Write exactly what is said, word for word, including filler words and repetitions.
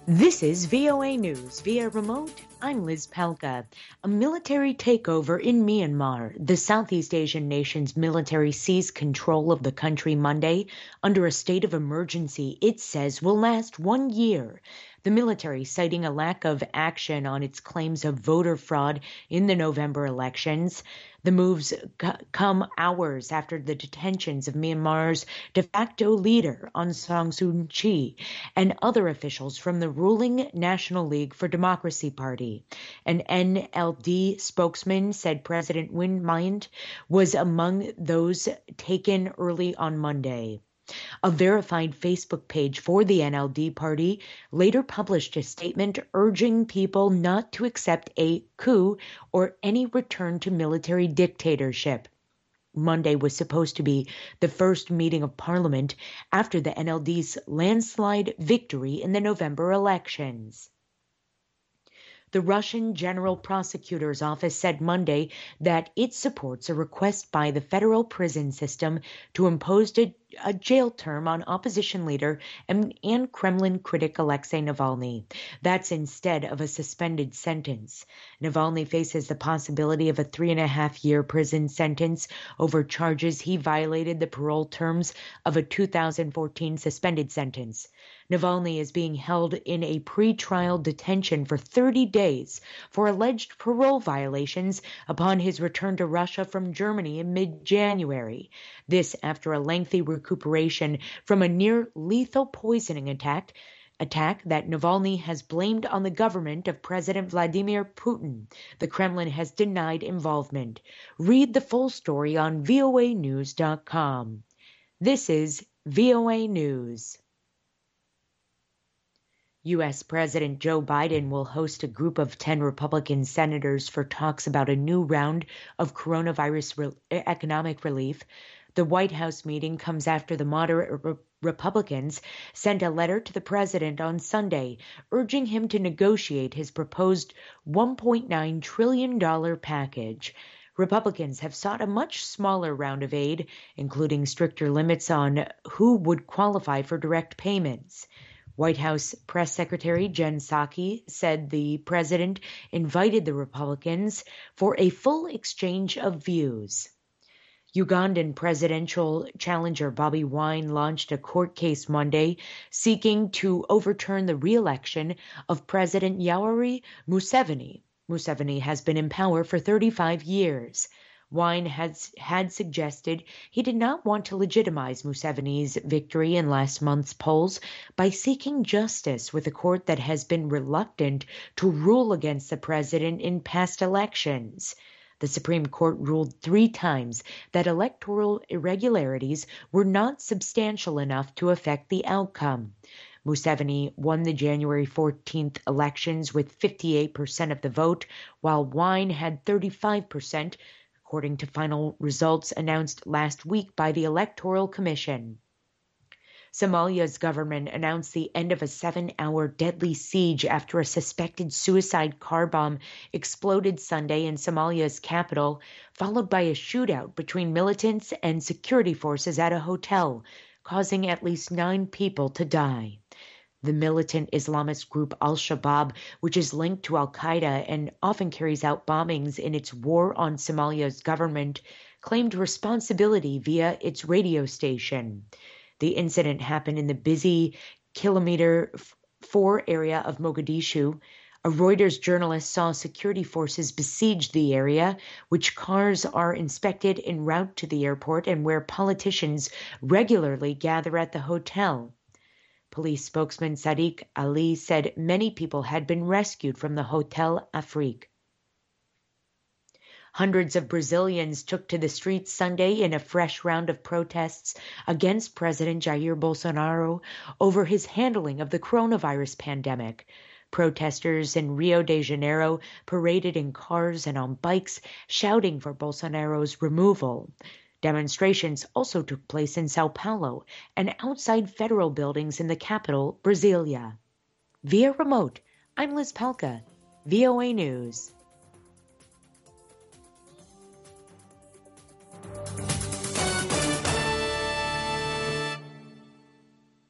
This is V O A News via remote. I'm Liz Palka. A military takeover in Myanmar. The Southeast Asian nation's military seized control of the country Monday under a state of emergency it says will last one year. The military citing a lack of action on its claims of voter fraud in the November elections. The moves come hours after the detentions of Myanmar's de facto leader, Aung San Suu Kyi, and other officials from the ruling National League for Democracy Party. An N L D spokesman said President Win Myint was among those taken early on Monday. A verified Facebook page for the N L D party later published a statement urging people not to accept a coup or any return to military dictatorship. Monday was supposed to be the first meeting of Parliament after the N L D's landslide victory in the November elections. The Russian General Prosecutor's Office said Monday that it supports a request by the federal prison system to impose a, a jail term on opposition leader and, and Kremlin critic Alexei Navalny. That's instead of a suspended sentence. Navalny faces the possibility of a three and a half year prison sentence over charges he violated the parole terms of a two thousand fourteen suspended sentence. Navalny is being held in a pre-trial detention for thirty days for alleged parole violations upon his return to Russia from Germany in mid-January. This after a lengthy recuperation from a near-lethal poisoning attack, attack that Navalny has blamed on the government of President Vladimir Putin. The Kremlin has denied involvement. Read the full story on V O A news dot com. This is V O A News. U S President Joe Biden will host a group of ten Republican senators for talks about a new round of coronavirus re- economic relief. The White House meeting comes after the moderate re- Republicans sent a letter to the president on Sunday urging him to negotiate his proposed one point nine trillion dollars package. Republicans have sought a much smaller round of aid, including stricter limits on who would qualify for direct payments. White House Press Secretary Jen Psaki said the president invited the Republicans for a full exchange of views. Ugandan presidential challenger Bobi Wine launched a court case Monday seeking to overturn the re-election of President Yoweri Museveni. Museveni has been in power for thirty-five years. Wine has had suggested he did not want to legitimize Museveni's victory in last month's polls by seeking justice with a court that has been reluctant to rule against the president in past elections. The Supreme Court ruled three times that electoral irregularities were not substantial enough to affect the outcome. Museveni won the January fourteenth elections with fifty-eight percent of the vote, while Wine had thirty-five percent, according to final results announced last week by the Electoral Commission. Somalia's government announced the end of a seven-hour deadly siege after a suspected suicide car bomb exploded Sunday in Somalia's capital, followed by a shootout between militants and security forces at a hotel, causing at least nine people to die. The militant Islamist group Al-Shabaab, which is linked to Al-Qaeda and often carries out bombings in its war on Somalia's government, claimed responsibility via its radio station. The incident happened in the busy Kilometer four area of Mogadishu. A Reuters journalist saw security forces besiege the area, which cars are inspected en route to the airport and where politicians regularly gather at the hotel. Police spokesman Sadiq Ali said many people had been rescued from the Hotel Afrique. Hundreds of Brazilians took to the streets Sunday in a fresh round of protests against President Jair Bolsonaro over his handling of the coronavirus pandemic. Protesters in Rio de Janeiro paraded in cars and on bikes, shouting for Bolsonaro's removal. Demonstrations also took place in Sao Paulo and outside federal buildings in the capital, Brasilia. Via remote, I'm Liz Palka, V O A News.